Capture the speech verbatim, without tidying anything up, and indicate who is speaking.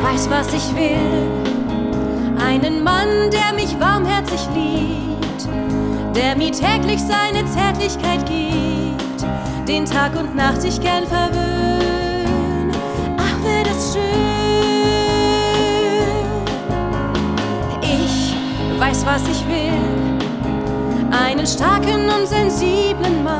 Speaker 1: weiß, was ich will. Einen Mann, der mich warmherzig liebt, der mir täglich seine Zärtlichkeit gibt, den Tag und Nacht ich gern verwöhn. Ach, wär das schön. Ich weiß, was ich will. Einen starken und sensiblen Mann,